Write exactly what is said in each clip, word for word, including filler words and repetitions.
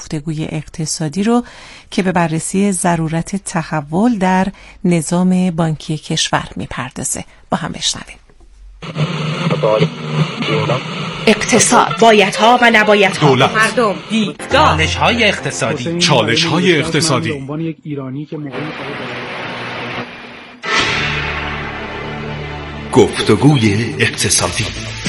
گفتگوی اقتصادی رو که به بررسی ضرورت تحول در نظام بانکی کشور میپردازه. با هم بشنویم. اقتصاد، بایدها و نبایدها، دولت، مردم، چالش‌های اقتصادی، چالش‌های اقتصادی. گفتگوی اقتصادی.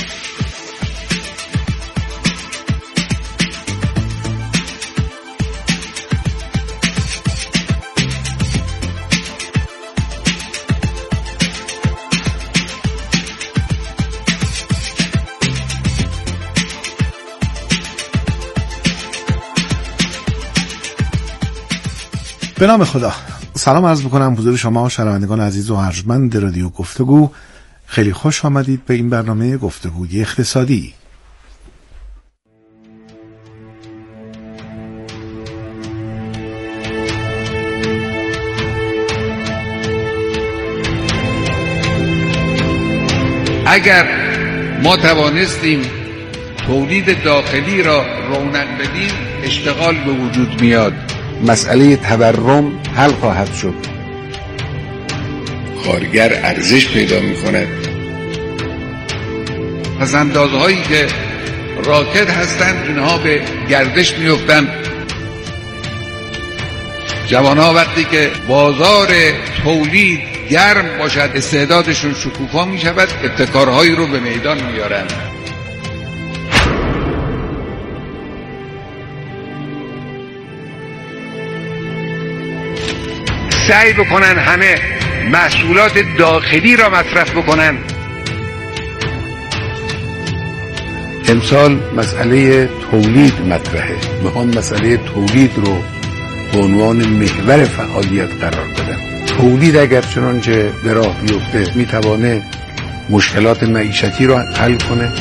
به نام خدا. سلام عرض میکنم حضور شما شنوندگان عزیز و ارجمند رادیو گفتگو. خیلی خوش آمدید به این برنامه گفتگوی اقتصادی. اگر ما توانستیم تولید داخلی را رونق بدیم، اشتغال به وجود میاد، مسئله تورم حل خواهد شد، کارگر ارزش پیدا می کند. پس اندازهایی که راکد هستند اینها به گردش می افتند. جوانها وقتی که بازار تولید گرم باشد استعدادشون شکوفا می شود، ابتکارهایی رو به میدان می آرند. سعی بکنن همه محصولات داخلی را مصرف بکنن. امسال مسئله تولید مطرحه. میخوام مسئله تولید رو به عنوان محور فعالیت قرار بدم. تولید اگر چنانچه به راه بیفته میتوانه مشکلات معیشتی رو حل کنه.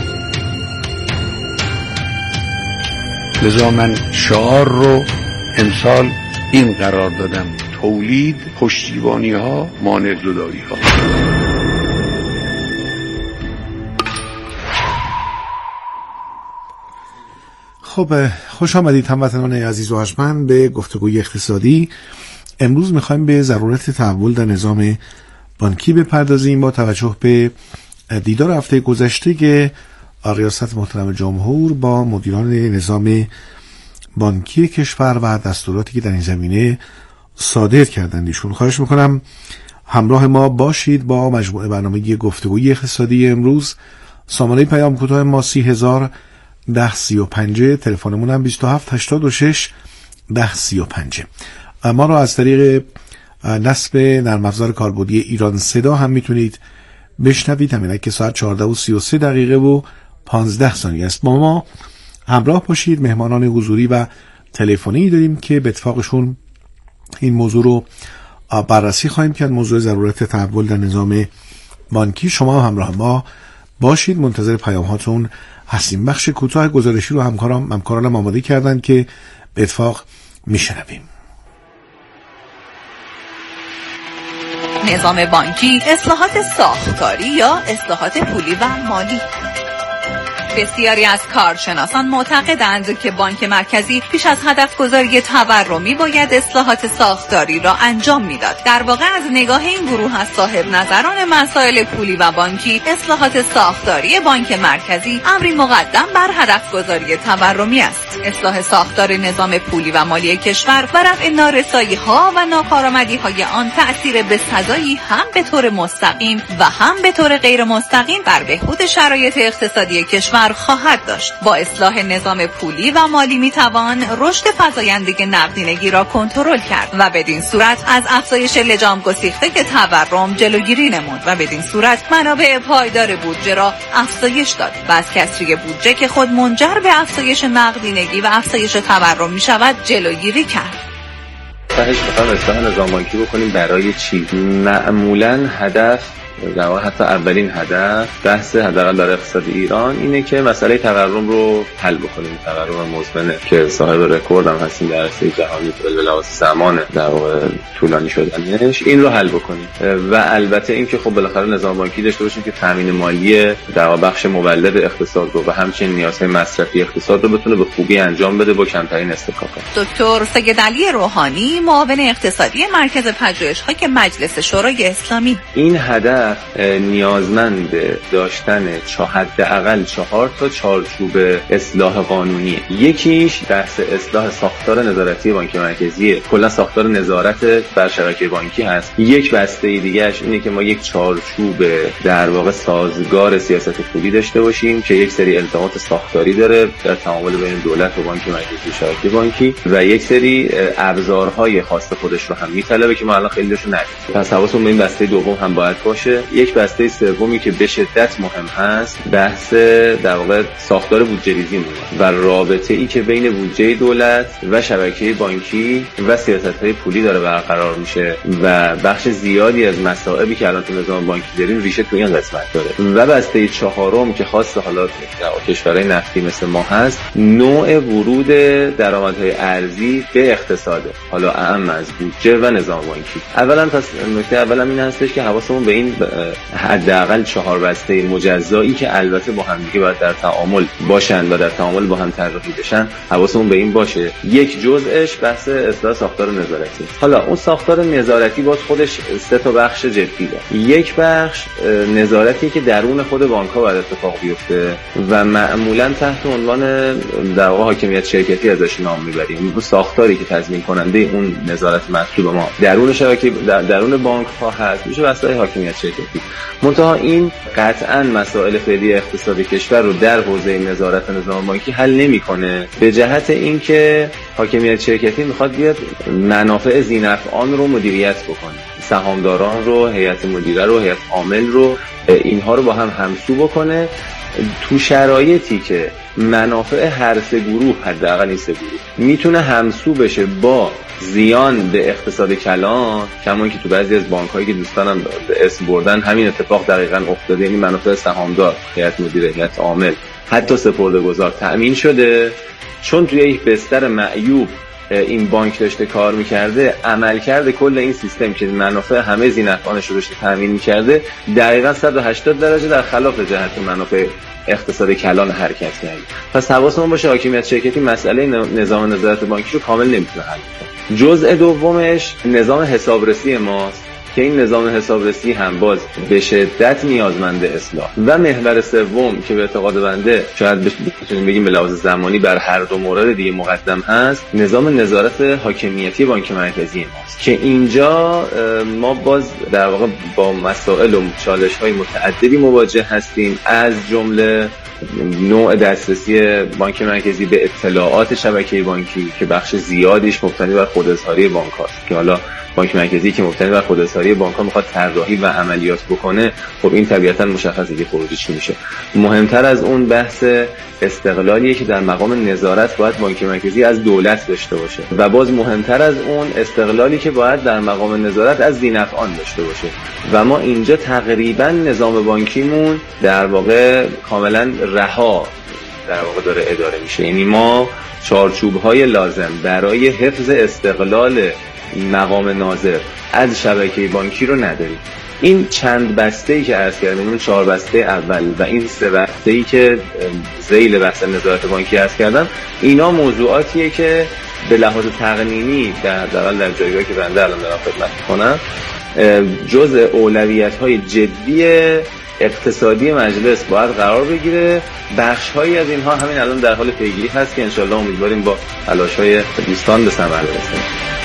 لذا من شعار رو امسال این قرار دادم: تولید، پشتیبانی ها، مانع زدایی ها. خب خوش آمدید هموطنان عزیز و ارجمند به گفتگوی اقتصادی. امروز میخوایم به ضرورت تحول در نظام بانکی بپردازیم با توجه به دیدار هفته گذشته که ریاست محترم جمهور با مدیران نظام بانکی کشور و دستوراتی که در این زمینه صادر کردند. ایشون خواهش میکنم همراه ما باشید با مجموعه برنامه گفتگوی اقتصادی امروز. سامانه پیام کوتاه ما سی هزار ده سی و پنج، تلفنمون هم بیست و هفت هشتاد و شش ده سی و پنج. ما رو از طریق نصب نرم افزار کاربردی ایران صدا هم میتونید بشنوید. همینه که ساعت چهارده و سی و سه دقیقه و پانزده ثانیه است. با ما همراه باشید. مهمانان حضوری و تلفنی داریم که به اتفاقشون این موضوع رو بررسی خواهیم کرد، موضوع ضرورت تحول در نظام بانکی. شما همراه ما باشید، منتظر پیام هاتون هستیم. بخش کوتاه گزارشی رو همکارام همکارانم آماده کردن که به اتفاق میشنویم. نظام بانکی، اصلاحات ساختاری یا اصلاحات پولی و مالی. بسیاری از کارشناسان معتقدند که بانک مرکزی پیش از هدف گذاری تورمی باید اصلاحات ساختاری را انجام میداد. در واقع از نگاه این گروه از صاحب نظران مسائل پولی و بانکی، اصلاحات ساختاری بانک مرکزی امری مقدم بر هدف گذاری تورمی است. اصلاح ساختار نظام پولی و مالی کشور و رفع نارسایی ها و ناکارآمدی های آن تأثیر بسزایی هم به طور مستقیم و هم به طور غیر مستقیم بر بهبود شرایط اقتصادی کشور خواهد داشت. با اصلاح نظام پولی و مالی میتوان رشد فزاینده نقدینگی را کنترل کرد و بدین صورت از افزایش لجام گسیخته تورم جلوگیری نمود و بدین صورت منابع پایدار بودجه را افزایش داد و از کسری بودجه که خود منجر به افزایش نقدینگی و افزایش تورم میشود جلوگیری کرد. خواهش می‌کنم اصلاح نظام بانکی بکنیم برای چی؟ معمولاً هدف در واقع حتی اولین هدف بحث حداقل در اقتصاد ایران اینه که مسئله تورم رو حل بکنیم. تورم مزمن که صاحب رکورد هم هستیم در عرصه جهانی به لحاظ زمان در واقع طولانی شدنش، این رو حل بکنیم و البته این که خب بالاخره نظام بانکی داشته باشیم که تامین مالی در واقع بخش مولد اقتصاد رو و همچنین نیازهای مصرفی اقتصاد رو بتونه به خوبی انجام بده با کمترین استکاکات. دکتر سید علی روحانی، معاون اقتصادی مرکز پژوهش‌های مجلس شورای اسلامی: این هدف نیازمند داشتن حداقل چهار تا چارچوب اصلاح قانونی. یکیش بحث اصلاح ساختار نظارتی بانک مرکزی، کلا ساختار نظارت بر شبکه بانکی هست. یک بسته دیگه‌اش اینه که ما یک چارچوب در واقع سازگار سیاست پولی داشته باشیم که یک سری الزامات ساختاری داره در تعامل بین دولت و بانک مرکزی و شبکه بانکی و یک سری ابزارهای خاص خودش رو هم میطلبه که ما الان خیلیشو نداریم. پس حواسمون به این بسته دوم هم باید باشه. یک بسته سومی که به شدت مهم هست بحث در واقع ساختار بودجه‌ریزی مونه و رابطه ای که بین بودجه دولت و شبکه بانکی و سیاست‌های پولی داره برقرار میشه و بخش زیادی از مسائلی که الان تو نظام بانکی داریم ریشه تو این قسمت داره. و بسته چهارم که خاص حالات کشورهای نفتی مثل ما هست، نوع ورود درآمدهای ارزی به اقتصاد، حالا اهم از بودجه و نظام بانکی. اولا پس نکته اولم این هستش که حواسمون به این حداقل چهار بسته مجزایی که البته با هم دیگه باید در تعامل باشن و در تعامل با هم طراحی بشن، حواسمون به این باشه. یک جزءش بحث اصلاح ساختار نظارتی. حالا اون ساختار نظارتی باز خودش سه تا بخش جدی داره. یک بخش نظارتی که درون خود بانک‌ها باید اتفاق بیفته و معمولاً تحت عنوان در واقع حاکمیت شرکتی ازش نام میبریم. اون ساختاری که تضمین کننده اون نظارت مطلوب ما درون شبکه در درون بانک‌ها هست میشه وسایل حاکمیت شرکتی. منتها این قطعاً مسائل فعلی اقتصادی کشور رو در حوزه نظارت نظام بانکی حل نمی‌کنه، به جهت اینکه حاکمیت شرکتی میخواد بیاد منافع ذی‌نفعان رو مدیریت بکنه، سهامداران رو، هیئت مدیره رو، هیئت عامل رو، اینها رو با هم همسو بکنه تو شرایطی که منافع هر سه گروه، حداقل این سه گروه، میتونه همسو بشه با زیان به اقتصاد کلان. کما اینکه تو بعضی از بانک‌هایی که دوستانم به اسم بردن همین اتفاق دقیقاً افتاده، یعنی منافع سهامدار، هیئت مدیره، هیئت عامل، حتی سپرده‌گذار تأمین شده. چون توی یک بستر معیوب این بانک داشته کار میکرده، عملکرد کل این سیستم که منافع همه ذی‌نفعانش رو داشته تامین میکرده دقیقاً صد و هشتاد درجه در خلاف جهت منافع اقتصاد کلان حرکت کرده. پس حواسمون باشه حاکمیت شرکتی مسئله نظام نظارت بانکی رو کامل نمیتونه حل کنه. جزء دومش نظام حسابرسی ماست که این نظام حسابرسی هم باز به شدت نیازمند اصلاح. و محور سوم که به اعتقاد بنده شاید بتونیم بگیم به لحاظ زمانی بر هر دو مورد دیگه مقدم هست، نظام نظارت حاکمیتی بانک مرکزی ماست که اینجا ما باز در واقع با مسائل و چالش‌های متعددی مواجه هستیم، از جمله نوع دسترسی بانک مرکزی به اطلاعات شبکه بانکی که بخش زیادیش مبتنی بر خوداظهاری بانک هاست که حالا بانک مرکزی که مبتنی بر خوداظهاری بانک ها میخواد طراحی و عملیات بکنه، خب این طبیعتا مشخصه که خروجی چی میشه. مهمتر از اون بحث استقلالیه که در مقام نظارت باید بانک مرکزی از دولت داشته باشه و باز مهمتر از اون استقلالی که باید در مقام نظارت از ذی‌نفعان داشته باشه و ما اینجا تقریبا نظام بانکیمون در واقع کاملا رها در واقع داره اداره میشه. یعنی ما چارچوب‌های لازم برای حفظ استقلال مقام ناظر از شبکه بانکی رو نداریم. این چند بسته‌ای که عرض کردم، اون چهار بسته اول و این سه بسته‌ای که ذیل بحث نظارت بانکی عرض کردم، اینا موضوعاتیه که به لحاظ تقنینی در در در جایگاهی که بنده الان دارم خدمت می‌کنم جزء اولویت‌های جدی اقتصادی مجلس باید قرار بگیره. بخش‌هایی از اینها همین الان در حال پیگیری هست که انشالله امیدواریم با تلاش‌های دوستان به ثمر برسه.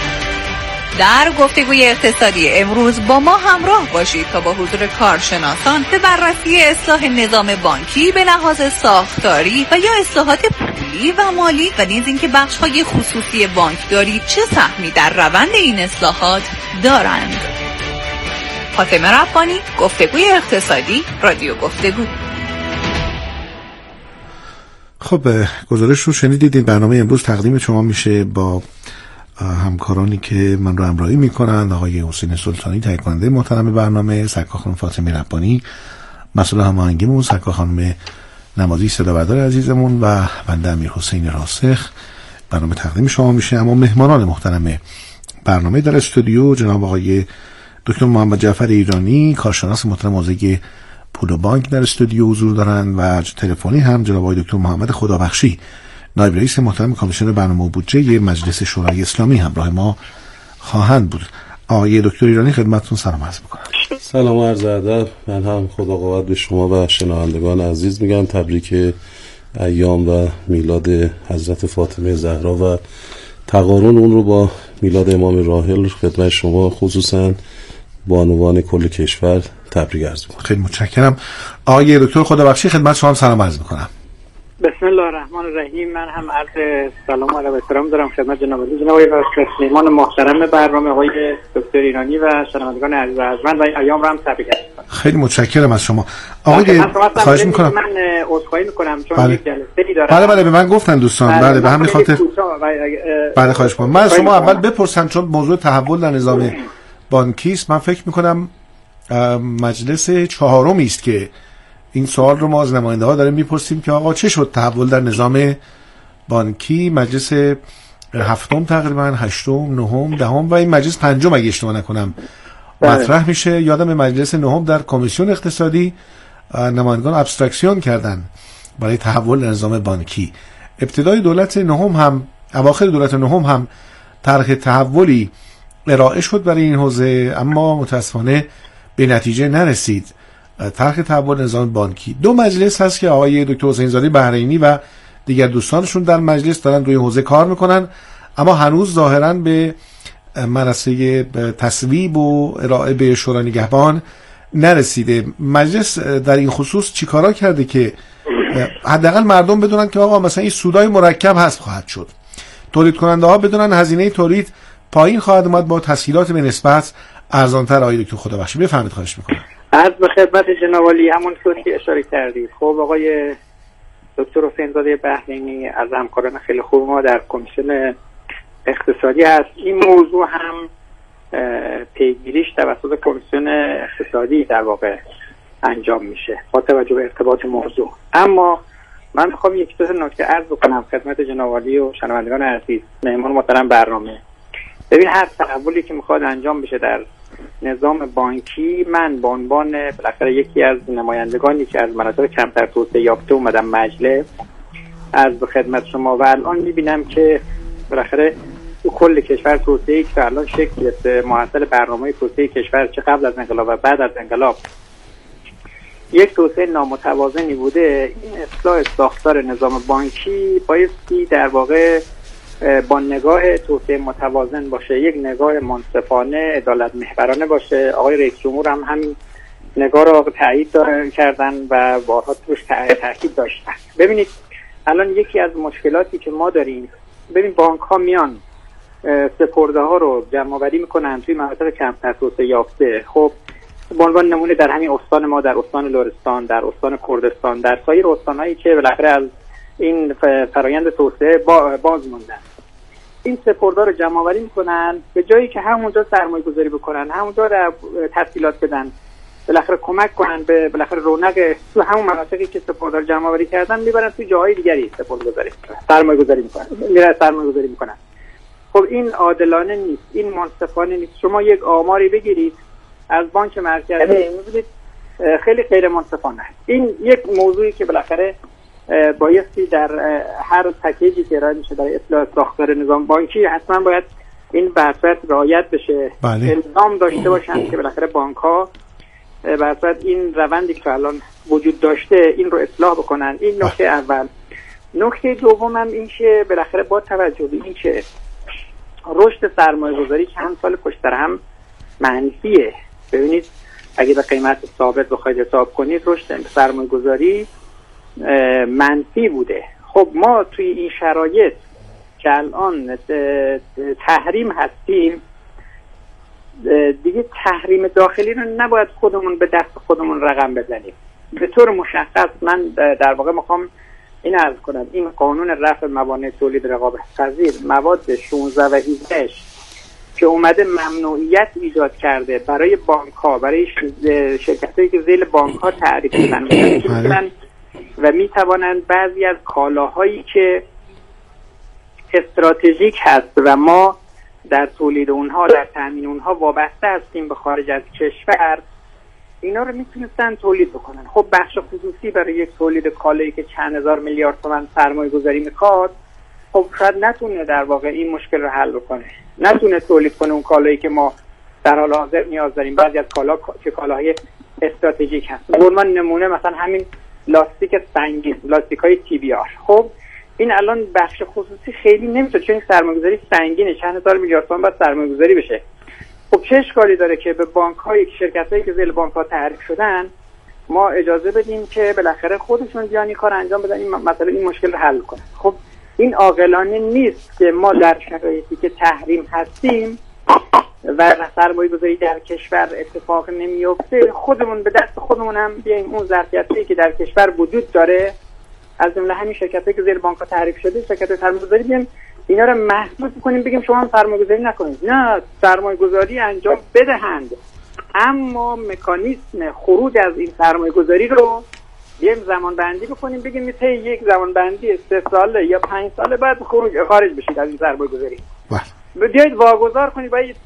در گفتگوی اقتصادی امروز با ما همراه باشید تا با حضور کارشناسان به بررسی اصلاح نظام بانکی به لحاظ ساختاری و یا اصلاحات پولی و مالی و نیز اینکه بخش‌های خصوصی بانکداری چه سهمی در روند این اصلاحات دارند. فاطمه ربانی، گفتگوی اقتصادی، رادیو گفتگو. خب گزارش رو شنیدید. این برنامه امروز تقدیم شما میشه با همکارانی که من رو همراهی میکنند، آقای حسین سلطانی تهیه کننده محترم برنامه، سکا خانم فاطمه ربانی مسئول هماهنگیمون، سکا خانم نمازی صدا بردار عزیزمون و بنده امیر حسین راسخ برنامه تقدیم شما میشه. اما مهمانان محترم برنامه در استودیو جناب آقای دکتر محمد جعفر ایرانی، کارشناس محترم حوزه پول و بانک در استودیو حضور دارند و تلفنی هم جناب آقای دکتر محمد خدابخشی، نایب رئیس محترم کمیسیون برنامه و بودجه مجلس شورای اسلامی همراه ما خواهند بود. آقای دکتر ایرانی خدمتتون سلام عرض می‌کنم. سلام و عرض ادب. من هم خدا قوت به شما و شنوندگان عزیز میگم. تبریک ایام و میلاد حضرت فاطمه زهرا و تقارن اون رو با میلاد امام راحل خدمت شما خصوصا بانوان کل کشور تبریک عرض می‌کنم. خیلی متشکرم. آقای دکتر خدابخشی خدمت شما سلام عرض می‌کنم. بسم الله الرحمن الرحیم. من هم عرض سلام و احترام دارم خدمت جناب علی جناب آقای مهمان محترم برنامه آقای دکتر ایرانی و شنوندگان عزیز و ارجمند و ایام رو هم تبریک می‌کنم. خیلی متشکرم از شما. آقای خواهش می‌کنم. من عذرخواهی می‌کنم چون بله. یک جلسه‌ای دارم. بله بله به من گفتن دوستان. بله, بله به همین خاطر بله خواهش می‌کنم. من شما اول بپرسم چون موضوع تحول در نظام بانکی است. من فکر می‌کنم مجلس چهارمی است که این سوال رو ما از نماینده ها داریم میپرسیم که آقا چه شد تحول در نظام بانکی. مجلس هفتم تقریبا، هشتم، نهم، دهم و این مجلس پنجم اگه اشتباه نکنم مطرح میشه. یادم مجلس نهم در کمیسیون اقتصادی نمایندگان ابسترکسیون کردن برای تحول در نظام بانکی. ابتدای دولت نهم هم اواخر دولت نهم هم طرح تحولی ارائه شد برای این حوزه، اما متاسفانه به نتیجه نرسید. طرح تحول نظام بانکی. دو مجلس هست که آقای دکتر حسین زاده بحرینی و دیگر دوستانشون در مجلس دارن روی حوزه کار میکنن، اما هنوز ظاهرا به مرحله تصویب و ارائه به شورای نگهبان نرسیده. مجلس در این خصوص چیکارا کرده که حداقل مردم بدونن که آقا مثلا این سودای مرکب هست خواهد شد، تولید کننده ها بدونن هزینه تولید پایین خواهد اومد با تسهیلات به نسبت ارزان‌تر. آقای دکتر خدابخشی بفرمایید. خواهش میکنم. عرض به خدمت جناب علی همون که اشاره کردید. خب آقای دکتر حسین زاده بحرینی از همکاران خیلی خوب ما در کمیسیون اقتصادی هست. این موضوع هم پیگیریش توسط کمیسیون اقتصادی در واقع انجام میشه با توجه به ارتباط موضوع. اما من میخوام یک دو نکته عرض بکنم خدمت جناب علی و شنوندگان عزیز مهمان محترم برنامه. ببین هر تحولی که میخواد انجام بشه در نظام بانکی، من به عنوان بالاخره یکی از نمایندگانی که از مناطق کمتر توسعه یافته اومدم مجلس از به خدمت شما و الان میبینم که بالاخره تو کل کشور توسعه‌ای که الان شکل گرفته، معدل برنامه توسعه کشور چه قبل از انقلاب و بعد از انقلاب یک توسعه نامتوازنی بوده. این اصلاح ساختار نظام بانکی بایستی در واقع با نگاه توسعه متوازن باشه، یک نگاه منصفانه عدالت محورانه باشه. آقای رئیس جمهور هم همین نگاه را تایید کردن و بارها توش تاکید داشتن. ببینید الان یکی از مشکلاتی که ما داریم، ببین بانک ها میان سپرده ها رو جمع آوری میکنن توی مناطق کمتر توسعه یافته. خب به عنوان نمونه در همین استان ما، در استان لرستان، در استان کردستان، در سایر استانهایی که بالاخره از این فرایند توسعه باز موندن، این سپرده رو جمع آوری میکنن به جایی که همونجا سرمایه گذاری بکنن، همونجا تسهیلات بدن، بالاخره کمک کنن به بالاخره رونق تو همون مناطقی که سپرده رو جمع آوری کردن، میبرن تو جاهای دیگری سپرده گذاری میکنن، سرمایه گذاری میکنن میرن سرمایه گذاری میکنن. خب این عادلانه نیست، این منصفانه نیست. شما یک آماری بگیرید از بانک مرکزی میبینید خیلی غیر منصفانه. این یک موضوعی که بالاخره بایستی در هر پکیجی که ارائه میشه برای اصلاح ساختار نظام بانکی حتما باید این بحث‌ها رعایت بشه. بله. الزام داشته باشن که بالاخره بانک‌ها بحث‌ها این روندی که الان وجود داشته این رو اصلاح بکنن. این نکته اول. نکته دوم هم این که بالاخره با توجه به این که رشد سرمایه‌گذاری چند سال پشت سر هم منفیه. ببینید اگه به قیمت ثابت بخواید حساب کنید رشد سرمایه‌گذاری منفی بوده. خب ما توی این شرایط که الان تحریم هستیم، دیگه تحریم داخلی رو نباید خودمون به دست خودمون رقم بزنیم. به طور مشخص من در واقع میخوام این عرض کنم این قانون رفع موانع تولید رقابت پذیر مواد شانزده و هجده که اومده ممنوعیت ایجاد کرده برای بانک ها، برای شرکتایی که ذیل بانک ها تعریف شدن و می توانند بعضی از کالاهایی که استراتژیک هست و ما در تولید اونها، در تامین اونها وابسته هستیم به خارج از کشور، اینا رو میتونستن تولید بکنن. خب بخش خصوصی برای یک تولید کالایی که چند هزار میلیارد تومان سرمایه گذاری میخواد، خب شاید نتونه در واقع این مشکل رو حل بکنه، نتونه تولید کنه اون کالایی که ما در حال حاضر نیاز داریم. بعضی از کالا که کالاهای استراتژیک هست، به عنوان نمونه مثلا همین لاستیک سنگین، لاستیک های تی بی آر، خب این الان بخش خصوصی خیلی نمیتونه، چون سرمایه‌گذاری سنگینه، چند هزار میلیارد تومان باید سرمایه‌گذاری بشه. خب چه اشکالی داره که به بانک‌های، شرکت‌هایی که ذیل بانک‌ها تعریف شدن ما اجازه بدیم که بالاخره خودشون بیان این کار انجام بدن، این مسئله این مشکل رو حل کنن. خب این عاقلانه نیست که ما در شرایطی که تحریم هستیم و سرمایه‌گذاری در کشور اتفاق نمیفته، خودمون به دست خودمون هم بیایم اون ظرفیتی که در کشور وجود داره، از جمله همین شرکتایی که زیر بانک‌ها تعریف شده، شرکت‌های سرمایه‌گذاری، بیایم اینا رو محدود کنیم، بگیم شما هم سرمایه‌گذاری نکنید. نه، سرمایه‌گذاری انجام بدهند، اما مکانیزم خروج از این سرمایه‌گذاری رو بیایم زمان بندی بکنیم، بگیم مثل یک زمان بندی سه ساله یا پنج ساله بعد خروج خارج بشید از این سرمایه‌گذاری. بله. بیایید واگذار کنید، باید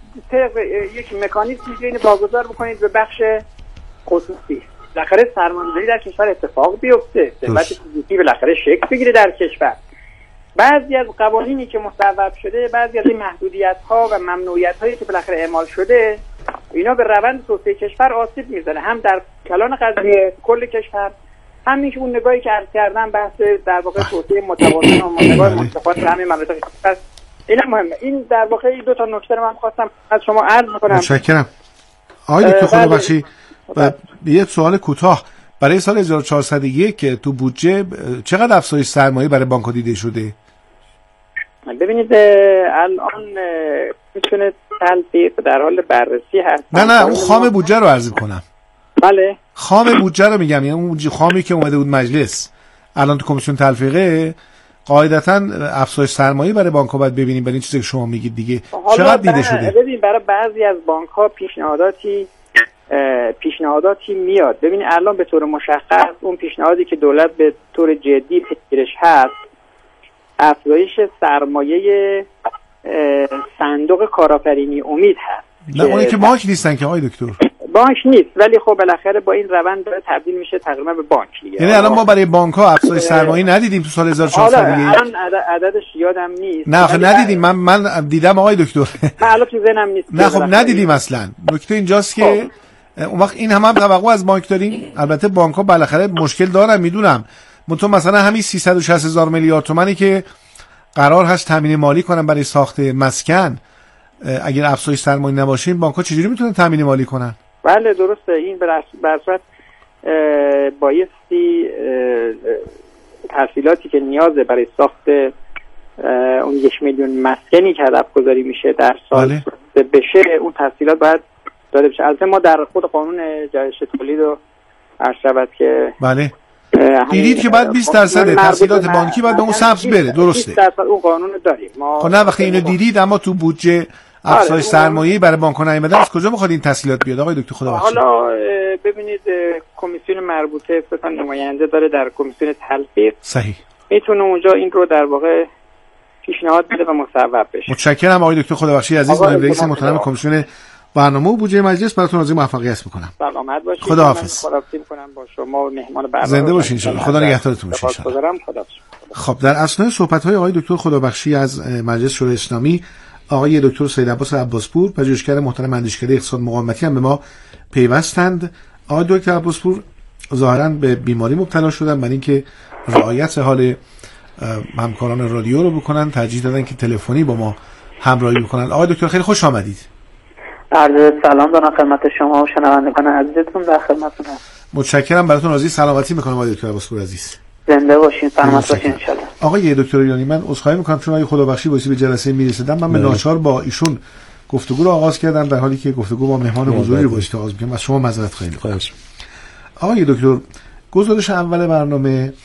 یک مکانیزمی بین واگذار بکنید به بخش خصوصی. بالاخره سرمایه‌گذاری در کشور اتفاق بیفته، ثروت فیزیکی بالاخره شکل بگیره در کشور. بعضی از قوانینی که مصوب شده، بعضی از این محدودیت‌ها و ممنوعیت‌هایی که بالاخره اعمال شده، اینا به روند توسعه کشور آسیب میزنه، هم در کلان قضیه کل کشور، همین که اون نگاهی که عرض کردم بحث در واقع توسعه متوازن و نگاه متفاوت همه مناطق کشور، این مهمه. این در واقع دو تا نکته رو من خواستم از شما عرض کنم. متشکرم. آقای دکتر خودبخشی، یه سوال کوتاه، برای سال هزار و چهارصد و یک تو بودجه چقدر افزایش سرمایه برای بانک‌ها دیده شده؟ ببینید الان میتونه تلفیق در حال بررسی هست. نه نه اون خام بودجه رو عرض کنم. بله خام بودجه رو میگم، یعنی اون خامی که اومده بود مجلس الان تو کمیسیون تلفیقه، قاعدتاً افزایش سرمایه برای بانک‌ها باید ببینیم، برای این چیزی که شما میگید دیگه چقدر دیده شده؟ ببین برای بعضی از بانک‌ها پیشنهاداتی پیشنهاداتی میاد. ببین الان به طور مشخص اون پیشنهادی که دولت به طور جدی پیگیرش هست، افزایش سرمایه صندوق کارآفرینی امید هست. نه اونی که بانک نیستن که آقای دکتر، بانک نیست، ولی خب بالاخره با این روند داره تبدیل میشه تقریبا به بانک دیگه. یعنی الان ما برای بانک ها افزایش سرمایه ندیدیم تو سال هزار و چهارصد و یک؟ الان عددش یادم نیست. نه آخه ندیدیم، من من دیدم آقای دکتر. من الان تو ذهنم نیست. نه خب ندیدیم اصلا. نکته اینجاست که اون وقت این هم هم توقع از بانک داریم. البته بانک ها بالاخره مشکل دارن میدونم، منتها مثلا همین سیصد و شصت هزار میلیارد تومانی که قرار هست تامین مالی کنن برای ساخت مسکن، اگر افزایش سرمایه نباشه بانک ها چجوری میتونن تامین مالی کنن؟ بله درسته، این به صورت بایستی تحصیلاتی که نیازه برای ساخت اون یک میلیون مسکنی که هدف گذاری میشه در سال بله. بشه، اون تحصیلات باید داده بشه. البته ما در خود قانون جهش تولید رو عرض شود که بله دیدید که بعد بیست درصد تحصیلات بانکی باید به اون سبز بره، درسته؟ بیست درصد اون قانون داریم ما. خب نه وقتی اینو دیدید اما تو بودجه افزایش سرمایه‌ای برای بانک‌ها نیامده، از کجا می‌خواد این تسهیلات بیاد آقای دکتر خدابخش؟ حالا ببینید کمیسیون مربوطه فقط نماینده داره در کمیسیون تلفیق، صحیح، میتونه اونجا این رو در واقع پیشنهاد بده و مصوب بشه. متشکرم آقای دکتر خدابخشی عزیز، نایب رئیس محترم کمیسیون برنامه و بودجه مجلس، براتون آرزوی موفقیت می‌کنم. سلامت باشید. خداحافظ. خداحافظی می‌کنم با شما و مهمان برنامه. زنده باشین ان شاءالله. خدا نگهدارتون باشه ان شاءالله. خب در اثنای صحبت‌های آقای دکتر خدابخشی از مجلس شورای اسلامی، آقای دکتر سید عباس عباسپور پژوهشگر محترم اندیشکده اقتصاد مقاومتی هم به ما پیوستند. آقای دکتر عباسپور ظاهراً به بیماری مبتلا شدن، برای اینکه رعایت حال همکاران رادیو رو بکنن ترجیح دادن که تلفنی با ما همراهی بکنن. آقای دکتر خیلی خوش آمدید. عرض سلام دارم خدمت شما و شنوندگان عزیزتون، در خدمتتون هستم. متشکرم، براتون آرزوی سلامتی میکنم آقای دکتر عباسپور عزیز. زنده باشین، سلامت باشین ان شاء الله. آقای دکتر ایرانی، من عذرخواهی میکنم چون آقای خدابخشی باعث به جلسه میرسیدم، من به ناچار با ایشون گفتگو رو آغاز کردم در حالی که گفتگو با مهمان حضوری رو باید آغاز میکنم. از شما معذرت خواهی میکنم. آقای دکتر، گزارش اول برنامه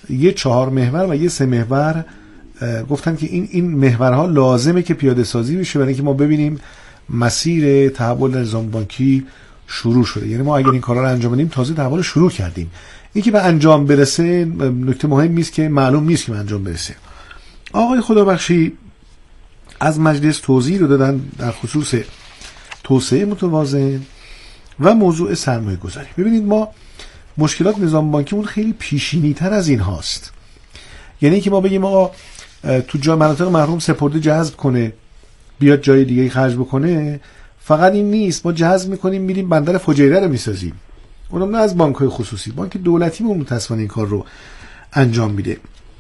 یه چهار محور و یه سه محور گفتن که این این محورها لازمه که پیاده سازی بشه برای اینکه ما ببینیم مسیر تحول نظام بانکی شروع شده. یعنی ما اگر این کارا رو انجام بدیم تازه تحول شروع کردیم. این که به انجام برسه نکته مهمی است که معلوم نیست که به انجام برسه. آقای خدابخشی از مجلس توضیح رو دادن در خصوص توسعه متوازن و موضوع سرمایه گذاری. ببینید ما مشکلات نظام بانکیمون خیلی پیشینی تر از این هاست. یعنی که ما بگیم آقا تو جای مناطق محروم سپرده جذب کنه بیاد جای دیگه خرج بکنه، فقط این نیست. ما جذب میکنیم میریم بندر فجیره رو میسازیم، اونم نه از بانک‌های خصوصی، بانک دولتی متأسفانه این کار رو انجام میده.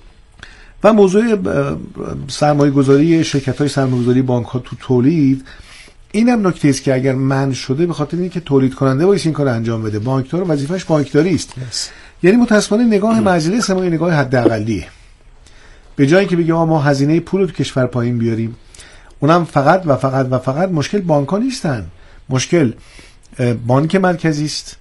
و موضوع سرمایه گذاری شرکت‌های سرمایه گذاری بانک‌ها تو تولید، اینم نکته است که اگر منع شده به خاطر اینکه تولید کننده باید این کار انجام بده، بانکدار وظیفش بانکداری است. yes. یعنی متأسفانه نگاه مجلس ما نگاه حداقلیه. به جایی که بگیم ما هزینه پول رو تو کشور پایین بیاریم، اونم فقط و فقط و فقط مشکل بانک‌ها نیستن، مشکل بانک مرکزی است،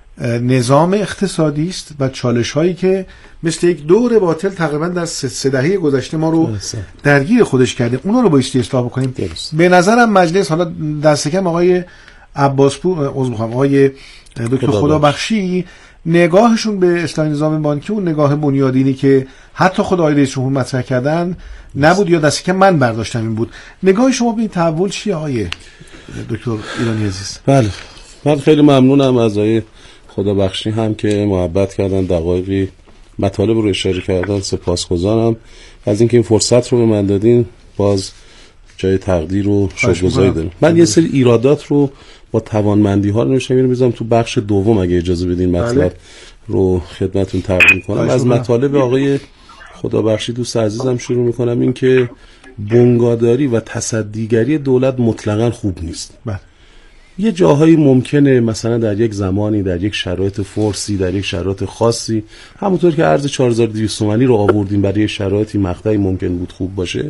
نظام اقتصادی است و چالش‌هایی که مثل یک دور باطل تقریبا در سه دهه گذشته ما رو درگیر خودش کرده، اونا رو بایستی اصلاح بکنیم. به نظرم مجلس حالا دست کم آقای عباسپور عذر می‌خوام آقای دکتر خدابخشی نگاهشون به اصلاح نظام بانکی اون نگاه بنیادینی که حتی خود آقای رئیس جمهور مطرح کردن نبود، یا دست کم من برداشتم این بود. نگاه شما به این تحول چیه آقای دکتر ایرانی عزیز؟ بله من خیلی ممنونم از آقای خدابخشی هم که محبت کردن، دقایقی مطالب رو اشاره کردن، سپاسگزارم از اینکه این فرصت رو به من دادین. باز جای تقدیر و شکرگزاری دارم. من یه سری ایرادات رو با توانمندی ها رو نوشتم، اینو میذارم تو بخش دوم اگه اجازه بدین مطلب رو خدمتتون تقدیم کنم. از مطالب آقای خدابخشی دوست عزیزم شروع میکنم. این که بنگاداری و تصدیگری دولت مطلقاً خوب نیست. بله. یه جاهایی ممکنه مثلا در یک زمانی در یک شرایط فرسی در یک شرایط خاصی، همونطور که ارز چهار هزار و دویست تومانی رو آوردیم برای شرایطی مقطعی ممکن بود خوب باشه،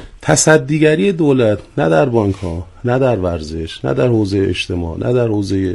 تصدیگری دولت نه در بانک ها، نه در ورزش، نه در حوزه اجتماع، نه در حوزه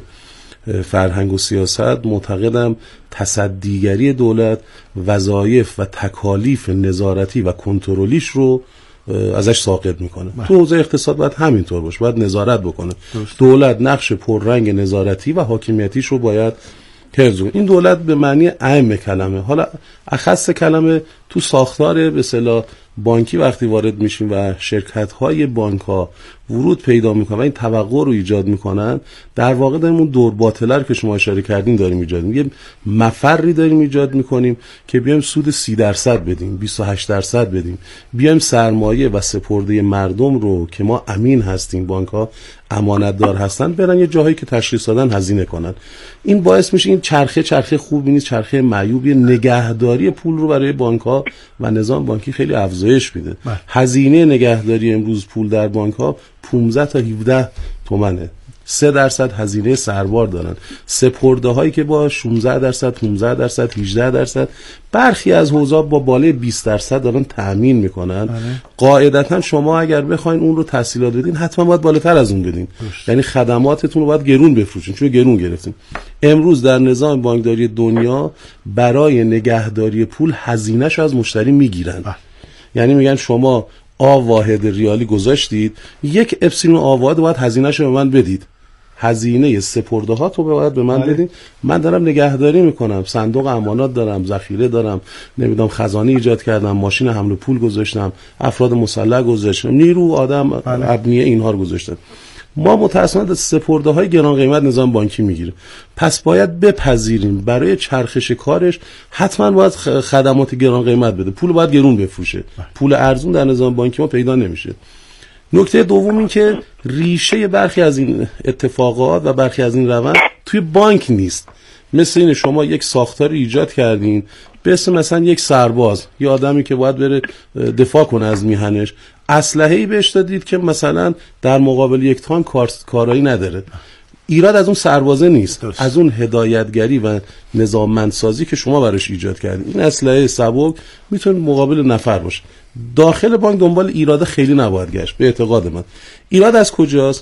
فرهنگ و سیاست، معتقدم تصدیگری دولت وظایف و تکالیف نظارتی و کنترلیش رو ازش ساقط میکنه. تو حوزه اقتصاد باید همینطور باشه، باید نظارت بکنه. درست. دولت نقش پررنگ نظارتی و حاکمیتیش رو باید حفظ کنه. این دولت به معنی عام کلمه، حالا اخص کلمه تو ساختار به اصطلاح بانکی وقتی وارد میشیم و شرکت‌های بانک‌ها ورود پیدا میکنن و این توقع رو ایجاد میکنن، در واقع داریم اون دور باطلر که شما اشاره کردین داریم ایجاد میکنیم. یه مفری داریم ایجاد میکنیم که بیایم سود سی درصد بدیم، بیست و هشت درصد بدیم، بیایم سرمایه و سپرده مردم رو که ما امین هستیم، بانک‌ها امانتدار هستن، برن یه جاهایی که تشخیص دادن هزینه کنن. این باعث میشه این چرخه چرخه خوبی نیست، چرخه معیوبی. نگهداری پول رو برای بانک‌ها و نظام بانکی خیلی افزایش میده. هزینه نگهداری امروز پول در بانک‌ها پانزده تا هفده تومنه، سه درصد هزینه سربار دارن. سپرده هایی که با شانزده درصد، پانزده درصد، هجده درصد، برخی از حوزه با بالای بیست درصد دارن تأمین میکنن. قاعدتا شما اگر بخواین اون رو تسهیلات بدین حتما باید بالاتر از اون بدین. بشت. یعنی خدماتتون رو باید گرون بفروشین، چون گرون گرفتین. امروز در نظام بانکداری دنیا برای نگهداری پول هزینه‌شو از مشتری میگیرن. بشت. یعنی میگن شما آ واحد ریالی گذاشتید، یک اپسیلون آ واحد باید هزینه‌شو به من بدید. هزینه سپرده ها تو باید به من بدین. من دارم نگهداری میکنم، صندوق امانات دارم، ذخیره دارم، نمیدونم خزانه ایجاد کردم، ماشین حمل و پول گذاشتم، افراد مسلح گذاشتم، نیرو آدم ابنیه اینها رو گذاشتم. ما متأسفانه سپرده های گران قیمت نظام بانکی میگیره. پس باید بپذیریم برای چرخش کارش حتما باید خدمات گران قیمت بده، پول باید گرون بفروشه. پول ارزون در نظام بانکی ما پیدا نمیشه. نکته دوم این که ریشه برخی از این اتفاقات و برخی از این روند توی بانک نیست. مثل این شما یک ساختار ایجاد کردین به اسم مثلا یک سرباز، یه آدمی که باید بره دفاع کنه از میهنش، اسلحه‌ای بهش دادید که مثلا در مقابل یک تان کار... کارایی نداره. ایراد از اون سربازه نیست، درست. از اون هدایتگری و نظاممندسازی که شما براش ایجاد کردید. این اسلحه سبک میتونه مقابل نفر باشه. داخل بانک دنبال ایراد خیلی نباید گشت به اعتقاد من. ایراد از کجاست؟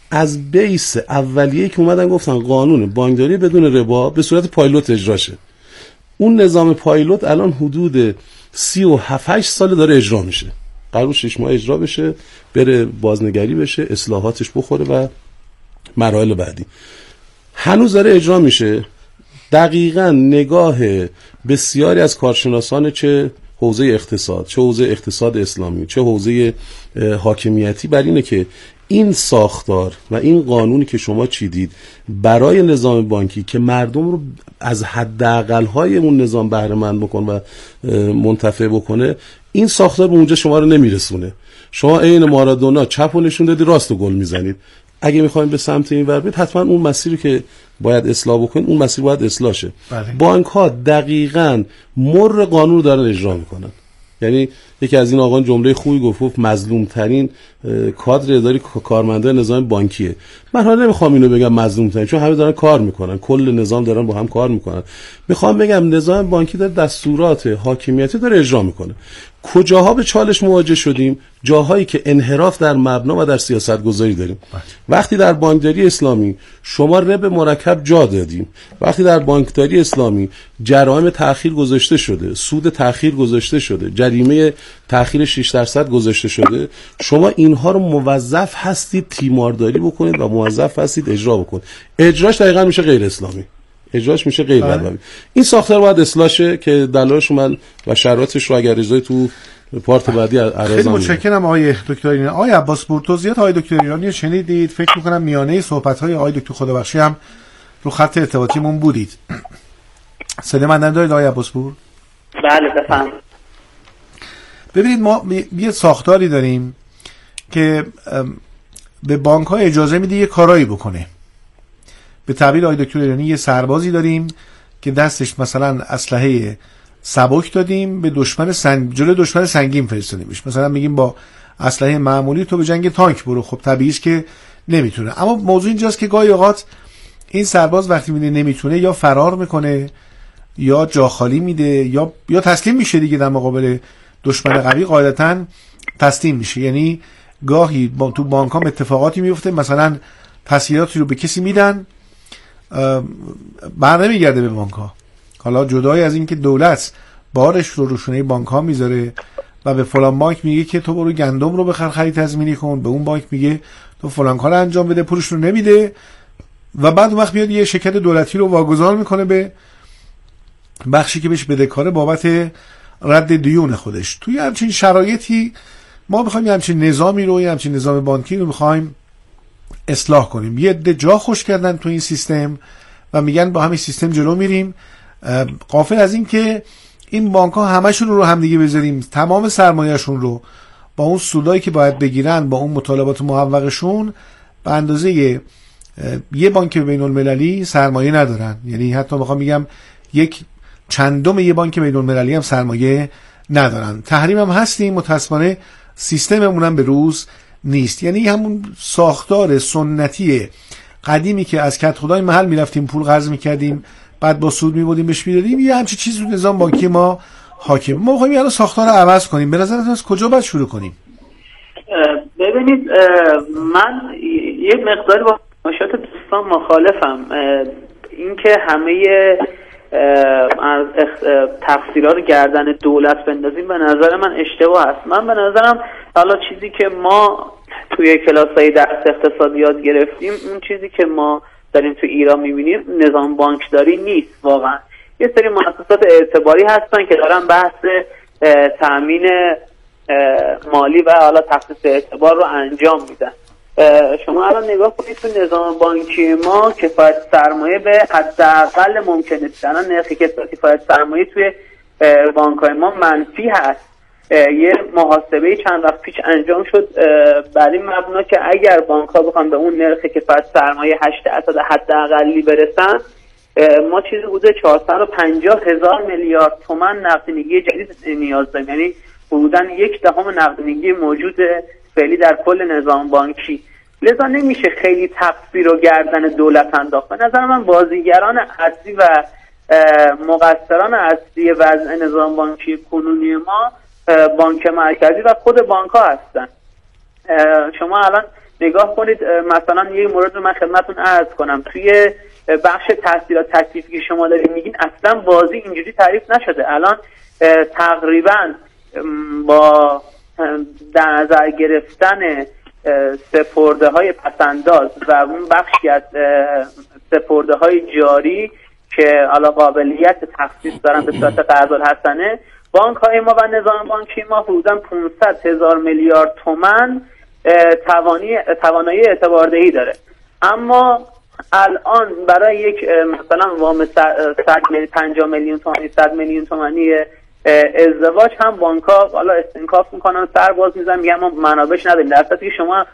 از بیس اولیه‌ای که اومدن گفتن قانون بانکداری بدون ربا به صورت پایلوت اجرا شه. اون نظام پایلوت الان حدود سی و هفت سال داره اجرا میشه، قرار شش ماه اجرا بشه، بره بازنگری بشه، اصلاحاتش بخوره و مراحل بعدی. هنوز داره اجرا میشه. دقیقاً نگاه بسیاری از کارشناسان چه حوزه اقتصاد، چه حوزه اقتصاد اسلامی، چه حوزه حاکمیتی بر اینه که این ساختار و این قانونی که شما چیدید برای نظام بانکی که مردم رو از حداقل‌های اون نظام بهره مند بکنه و منتفع بکنه، این ساختار به اونجا شما رو نمیرسونه. شما عین مارادونا چپ و نشون دادی، راست و گل میزنید. اگه میخوایم به سمت این ور برید، حتما اون مسیری که باید اصلاح بکنید اون مسیر باید اصلاح شه. بانک ها دقیقاً مر قانون رو دارن اجرا میکنن. یعنی یکی از این آقایان جمله خوبی گفت، گفت مظلوم ترین کادر اداری کارمندان نظام بانکیه. من حالا نمیخوام اینو بگم مظلوم ترین، چون همه دارن کار میکنن، کل نظام دارن با هم کار میکنن. میخوام بگم نظام بانکی داره دستورات حاکمیتی داره اجرا میکنه. کجاها به چالش مواجه شدیم؟ جاهایی که انحراف در مبنا و در سیاست گذاری داریم. وقتی در بانکداری اسلامی شما رب مرکب جا دادیم، وقتی در بانکداری اسلامی جرائم تأخیر گذاشته شده، سود تأخیر گذاشته شده، جریمه تأخیر شش درصد گذاشته شده، شما اینها رو موظف هستید تیمارداری بکنید و موظف هستید اجرا بکنید. اجراش دقیقاً میشه غیر اسلامی، اجراش میشه غیر علمی. این ساختار باید اصلاح شه که دلایلش من و شرایطش رو اگر اجرای تو پارت بعدی عرض خیلی متشکرم آقای دکتر ایرانی. آقای عباس پور، توضیحات آقای دکتر ایرانی شنیدید. فکر می‌کنم میانه صحبت‌های آقای دکتر خدابخشی هم رو خط ارتباطیمون بودید. صدا من دارید آقای عباس پور؟ بله بفرمایید. ببینید ما یه ساختاری داریم که به بانک‌ها اجازه میده یه کارایی بکنه. به تعبیر آقای دکتر ایرانی یه سربازی داریم که دستش مثلا اسلحه سبک دادیم، به دشمن سنگ جلوی دشمن سنگین فرستادیمش. مثلا میگیم با اسلحه معمولی تو به جنگ تانک برو، خب طبیعیه که نمیتونه. اما موضوع اینجاست که گاهی اوقات این سرباز وقتی میبینه نمیتونه یا فرار میکنه یا جا خالی میده یا یا تسلیم میشه دیگه. در مقابل دشمن قوی قاعدتاً تسلیم میشه. یعنی گاهی با تو بانک ها اتفاقاتی میفته، مثلا تسهیلاتی رو به کسی میدن بر نمیگرده به بانک ها. حالا جدای از این که دولت بارش رو روشونه بانک ها میذاره و به فلان بانک میگه که تو برو گندم رو بخر خرید تضمینی کن، به اون بانک میگه تو فلان کار انجام بده، پولش رو نمیده و بعد وقت میاد یه شرکت دولتی رو واگذار میکنه به بخشی که بهش بدهکاره بابت رد دیون خودش. توی همچین شرایطی ما میخوایم یه همچین نظامی رو، یه همچین نظام بانکی رو میخوایم اصلاح کنیم. یه عده جا خوش کردن تو این سیستم و میگن با همین سیستم جلو میریم، غافل از این که این بانک ها همشون رو هم دیگه بذاریم، تمام سرمایه‌شون رو با اون سودایی که باید بگیرن، با اون مطالبات محوقشون به اندازه یه بانک بین المللی سرمایه ندارن. یعنی حتی میخوام میگم یک چندم یه بانک بین المللی هم سرمایه ندارن. تحریم هم هستیم، متاسفانه سیستممون هم به روز نیست. یعنی همون ساختار سنتی قدیمی که از کد خدای محل میرفتیم پول قرض میکردیم بعد با سود میبودیم بهش میدادیم، یه همچین چیزی تو نظام بانکی ما حاکم. ما میخوایم یعنی ساختار رو عوض کنیم. به نظرت از کجا باید شروع کنیم؟ ببینید من یه مقداری با نشاط دوستان مخالفم. اینکه همه تقصیرها رو گردن دولت بندازیم به نظر من اشتباه است. من به نظرم حالا چیزی که ما توی کلاس‌های درس اقتصادی یاد گرفتیم، اون چیزی که ما داریم تو ایران می‌بینیم نظام بانکداری نیست. واقعا یه سری مؤسسات اعتباری هستن که دارن بحث تأمین مالی و حالا تخصیص اعتبار رو انجام میدن. شما الان نگاه کنید تو نظام بانکی ما کفایت سرمایه به حداقل ممکنه. الان نرخ کفایت سرمایه توی بانک‌های ما منفی هست. یه محاسبه چند وقت پیش انجام شد بر این مبنا که اگر بانک‌ها بخوان به اون نرخ کفایت سرمایه هشت درصد حداقلی برسن، ما چیزی بوده چهارصد و پنجاه هزار میلیارد تومان نقدینگی جدید نیاز داریم. یعنی حدوداً یک دهم نقدینگی موجود فعلی در کل نظام بانکی. لذا نمیشه خیلی تقصیر رو گردن دولت انداخت. به نظر من بازیگران اصلی و مقصران اصلی وضع نظام بانکی کنونی ما بانک مرکزی و خود بانک ها هستن. شما الان نگاه کنید، مثلا یه مورد رو من خدمتتون عرض کنم. توی بخش تسهیلات تکلیفی که شما دارید میگین اصلا بازی اینجوری تعریف نشده. الان تقریبا با در نظر گرفتن سپرده های پسنداز و اون بخشی از سپرده های جاری که حالا قابلیت تخصیص دارن به صورت قرض الحسنه، بانک های ما و نظام بانکی ما حدوداً پانصد هزار میلیارد تومان توانی توانایی اعتباردهی داره. اما الان برای یک مثلا وام پنجاه میلیون تومانی صد میلیون تومانی ازدواج هم بانک ها حالا استنکاف میکنن، سر باز میزنن، میگن ما منابعش نداریم، در صورتی که شما